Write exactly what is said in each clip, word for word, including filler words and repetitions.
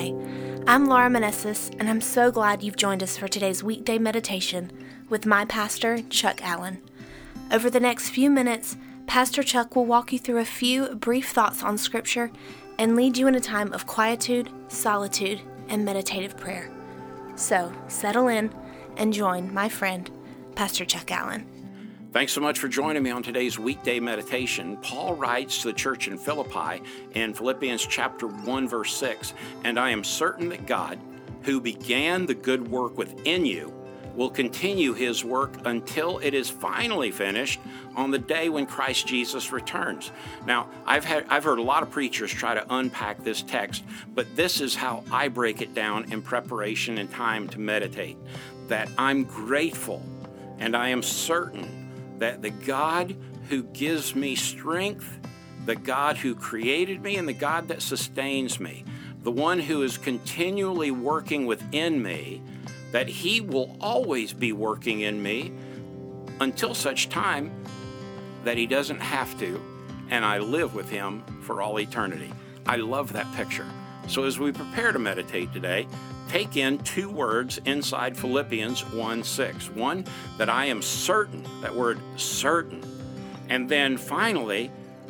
Hi, I'm Laura Manessis, and I'm so glad you've joined us for today's weekday meditation with my pastor, Chuck Allen. Over the next few minutes, Pastor Chuck will walk you through a few brief thoughts on Scripture and lead you in a time of quietude, solitude, and meditative prayer. So, settle in and join my friend, Pastor Chuck Allen. Thanks so much for joining me on today's weekday meditation. Paul writes to the church in Philippi in Philippians chapter one, verse six, "And I am certain that God, who began the good work within you, will continue his work until it is finally finished on the day when Christ Jesus returns." Now, I've had I've heard a lot of preachers try to unpack this text, but this is how I break it down in preparation and time to meditate. That I'm grateful and I am certain that the God who gives me strength, the God who created me, and the God that sustains me, the one who is continually working within me, that he will always be working in me until such time that he doesn't have to, and I live with him for all eternity. I love that picture. So as we prepare to meditate today, take in two words inside Philippians one six. One, that I am certain, that word certain. And then finally,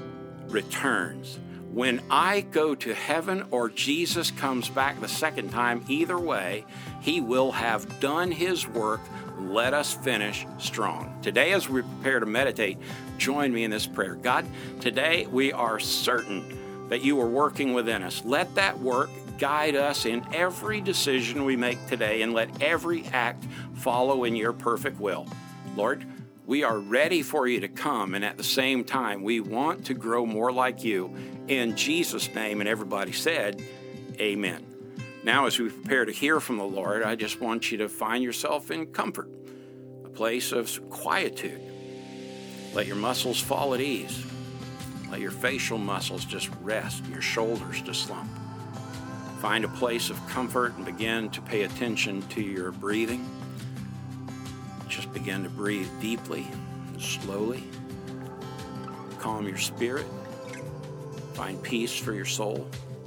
returns. When I go to heaven or Jesus comes back the second time, either way, he will have done his work. Let us finish strong. Today, as we prepare to meditate, join me in this prayer. God, today we are certain that you are working within us. Let that work guide us in every decision we make today, and let every act follow in your perfect will. Lord, we are ready for you to come, and at the same time, we want to grow more like you. In Jesus' name, and everybody said, amen. Now, as we prepare to hear from the Lord, I just want you to find yourself in comfort, a place of quietude. Let your muscles fall at ease. Let your facial muscles just rest, your shoulders to slump. Find a place of comfort and begin to pay attention to your breathing. Just begin to breathe deeply and slowly. Calm your spirit. Find peace for your soul.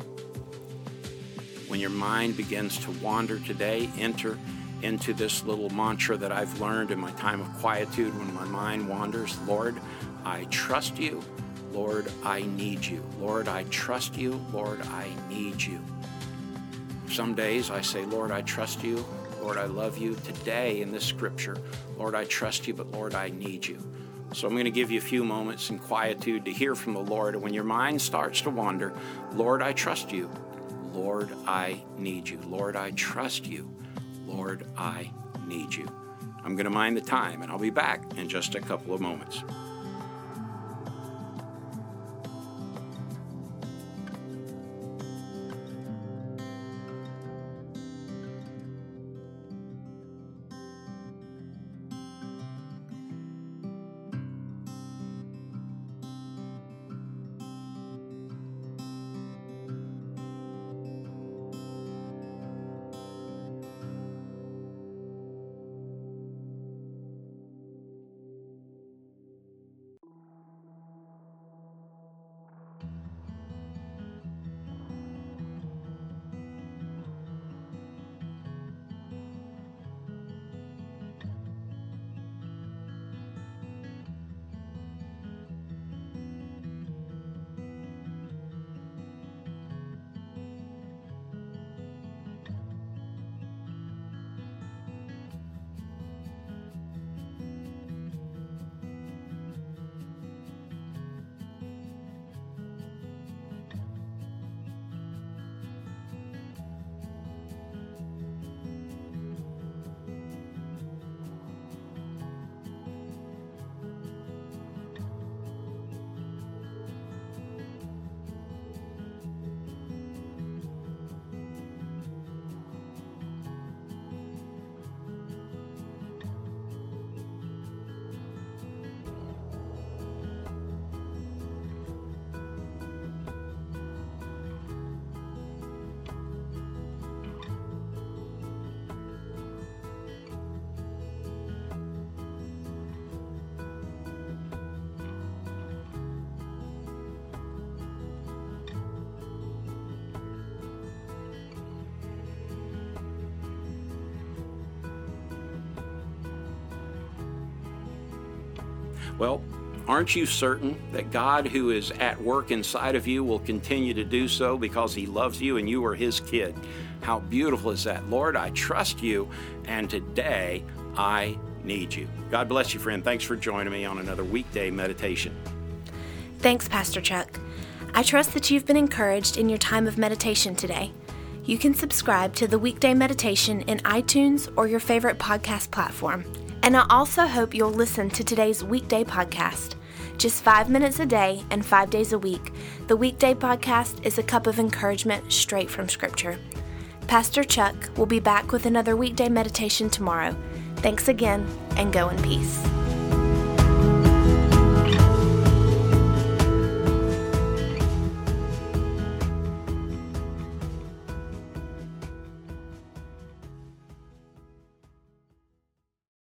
When your mind begins to wander today, enter into this little mantra that I've learned in my time of quietude. When my mind wanders, Lord, I trust you. Lord, I need you. Lord, I trust you. Lord, I need you. Some days I say, Lord, I trust you. Lord, I love you. Today in this scripture, Lord, I trust you, but Lord, I need you. So I'm going to give you a few moments in quietude to hear from the Lord. And when your mind starts to wander, Lord, I trust you. Lord, I need you. Lord, I trust you. Lord, I need you. I'm going to mind the time, and I'll be back in just a couple of moments. Well, aren't you certain that God, who is at work inside of you, will continue to do so because He loves you and you are His kid? How beautiful is that? Lord, I trust you, and today I need you. God bless you, friend. Thanks for joining me on another weekday meditation. Thanks, Pastor Chuck. I trust that you've been encouraged in your time of meditation today. You can subscribe to the Weekday Meditation in iTunes or your favorite podcast platform. And I also hope you'll listen to today's weekday podcast. Just five minutes a day and five days a week, the weekday podcast is a cup of encouragement straight from Scripture. Pastor Chuck will be back with another weekday meditation tomorrow. Thanks again, and go in peace.